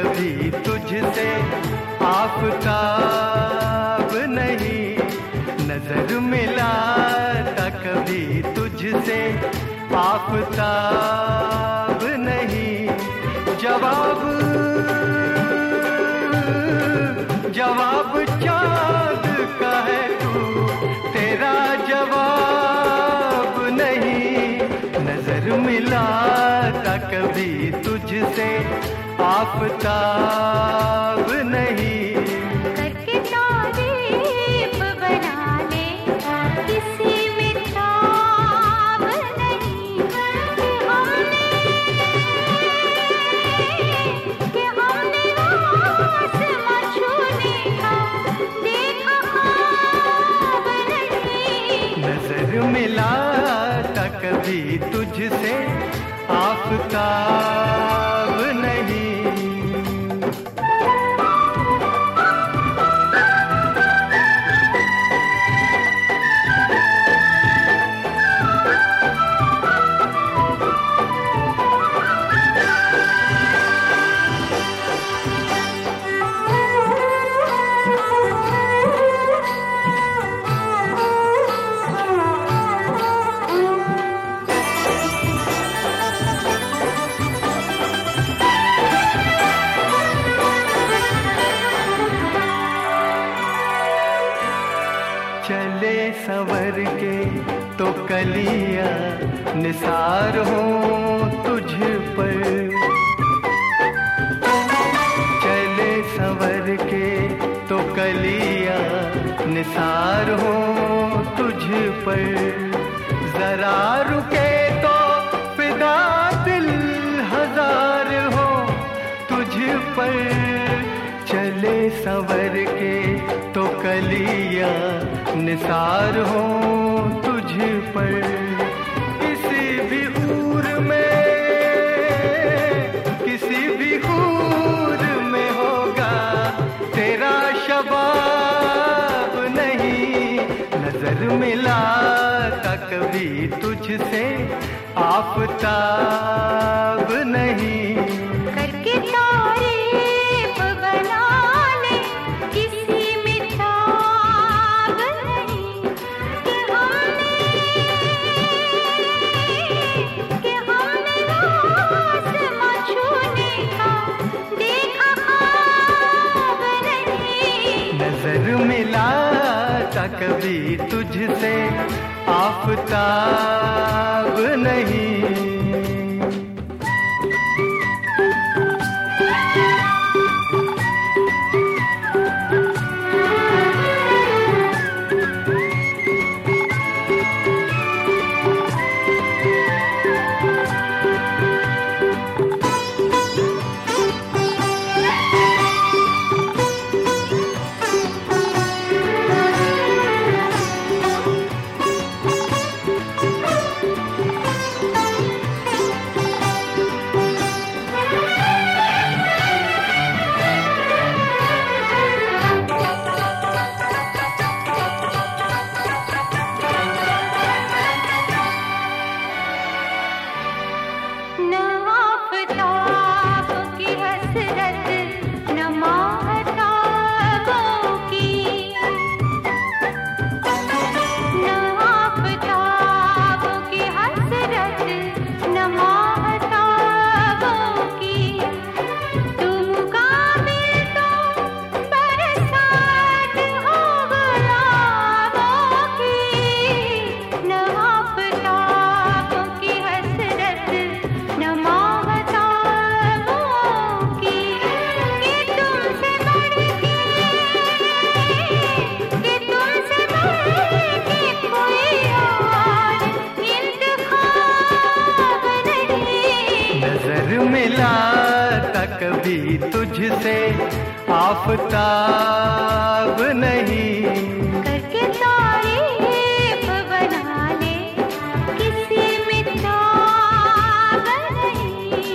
कभी तुझसे आफताब नहीं, नजर मिलाता कभी तुझसे आफताब नहीं। जवाब जवाब चाँद का है तू, तेरा जवाब नहीं, नजर मिलाता कभी तुझसे आफताब नहीं। करके तारीफ बना ले किसी में ताब नहीं, कि हमने आसमां छूने का देखा ख्वाब नहीं। नजर मिलाता कभी तुझसे आफताब नहीं। चले संवर के तो कलियां निसार हो तुझ पर, चले संवर के तो कलियां निसार हो तुझ पर। जरा रुके तो फिदा दिल हजार हो तुझ पर, चले संवर के तो कलियां निसार हो तुझ पर। किसी भी हूर में, किसी भी हूर में होगा तेरा शबाब नहीं, नजर मिलाता कभी तुझसे आफताब नहीं। करके तारीफ बना ले किसी में ताब नहीं, कि हमने आसमां छूने का देखा ख्वाब नहीं। नजर मिलाता कभी तुझसे आफताब नहीं। मिलाता कभी तुझसे आफताब नहीं। करके तारीफ बना ले किसी में ताब नहीं।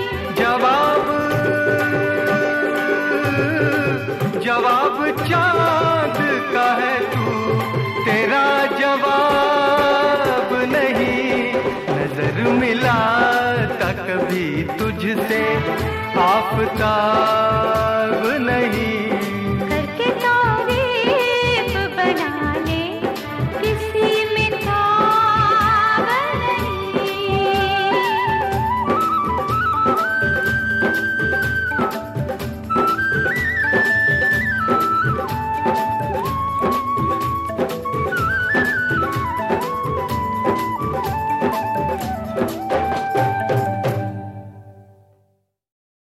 जवाब चाँद का है तू, तेरा जवाब नहीं, नजर मिलाता कभी तुझसे आफताब